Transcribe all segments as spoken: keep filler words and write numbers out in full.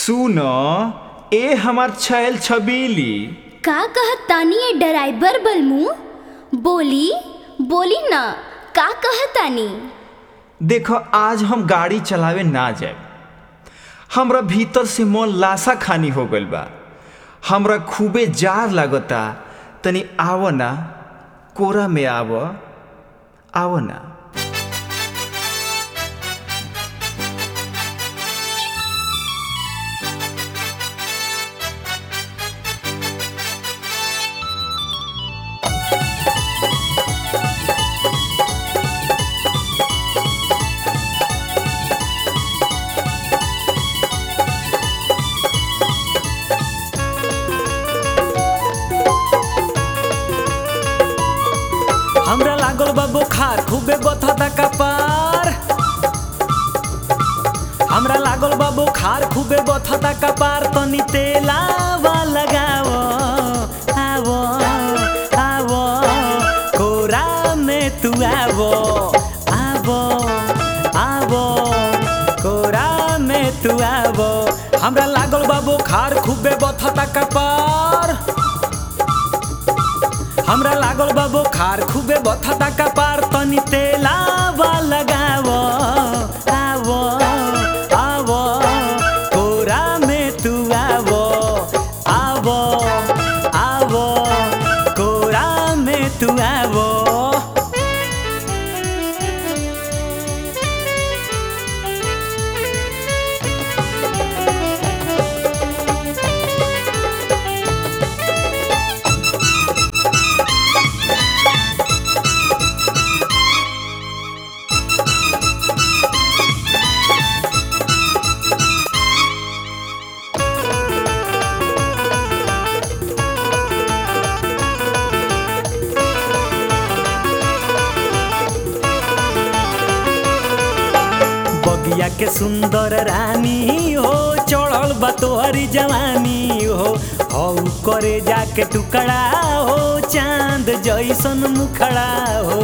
सुनो ए हमार छैल छबीली। का कहत तानी ये ड्राइवर बलमू? बोली बोली ना, का कहत तानी? देखो आज हम गाड़ी चलावे ना जाए, हमरा भीतर से मन लाशा खानी हो गइल बा। हमरा खूबे जार लागता, तनी आवो ना, कोरा में आवो आवो ना। हमरा लागल बा बुखार खूबे बथता कपार। हमरा लागल बा बुखार खूबे बथता कपार। तनी तेलावा लगावो, आवो आवो कोरा में तू आवो, आवो आवो कोरा में तू आवो। हमरा लागल बा बुखार खूबे बथता कपार। हमरा लागल बा बुखार खूबे बथता कपार। तनी तेलावा लगावो, आवो आवो कोरा में तू आवो, आवो आवो कोरा में तू आवो। बगिया के सुंदर रानी हो, चढ़ल बा तोहरी जवानी हो। हौ करे जाके टुकड़ा हो, चांद जैसन मुखड़ा हो।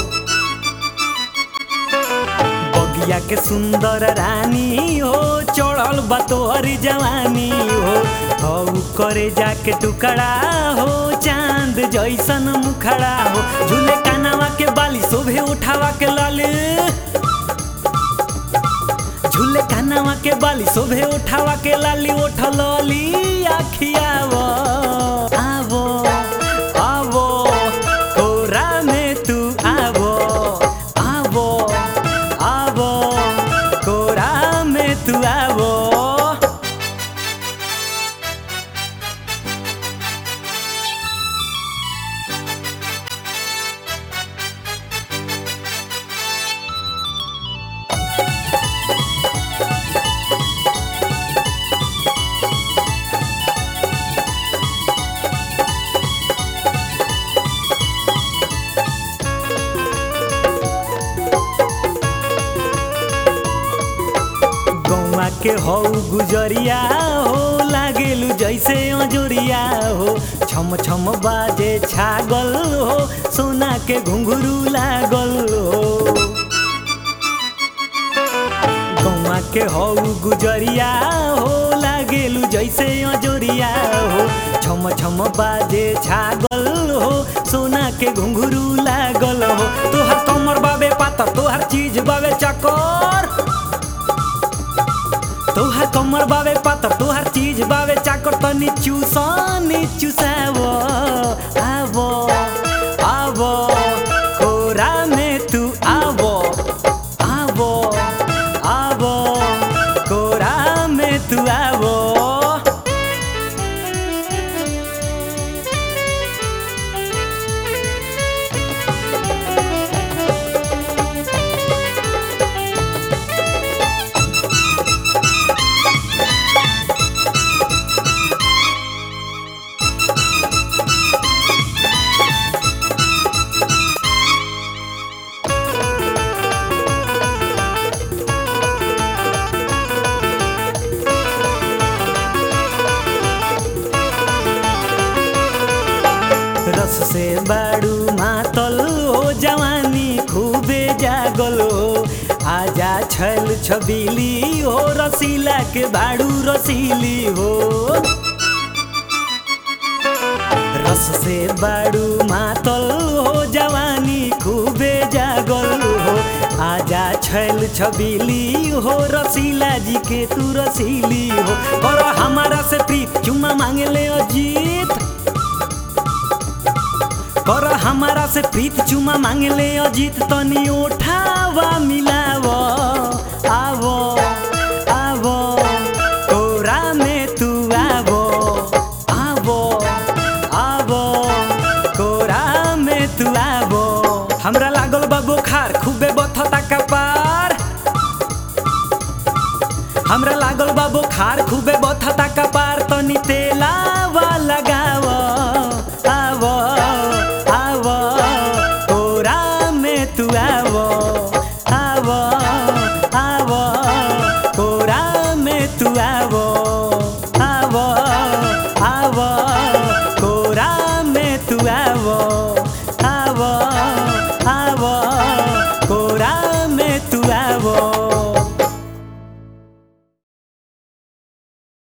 बगिया के सुंदर रानी हो, चढ़ल बा तोहरी जवानी हो। हौ करे जाके टुकड़ा हो, चांद जैसन मुखड़ा हो। झूले कानवा के बाली शोभे उठावा के लाली, झूले कानवा के बाली शोभे उठावा के लाली। ओठ लली आखियावो, आवो आवो कोरा में तू आवो, आवो आवो कोरा में तू आवो। गौवा के हौ गुजरिया हो, लागेलू जैसे अजोरिया हो। छम छम बाजे छागल हो, सोना के घुंघरू लागल हो। गौवा के हौ गुजरिया हो, लागेलू जैसे अजोरिया हो। छम छम बाजे छागल हो, सोना के घुंघरू लागल हो। तोहर कमर बाबे पातर, तोहर चीज बाबे चकोर। तोहर कमर बावे पातर, तोहर चीज बावे चाकर। तनी चूसानी चुसावो, आवो आवो कोरा में तू आवो, आवो आवो कोरा में तू आवो। छैल छबीली हो रसीला के बाड़ू रसीली हो रस से बाड़ू मातल हो जवानी खूबे जागल हो आजा छैल छबीली हो रसीला जी के तू रसीली हो और हमारा से प्रीत चुम्मा मांगे ले अजीत कर हमारा से प्रीत चुमा मांगे ले अजीत तनी उठावा मिलावो आवो आवो कोरा में तू आवो आवो आवो कोरा में तू आवो हमरा लागल बा बुखार खूबे बथता कपार हमरा लागल बा बुखार खूबे बथता कपार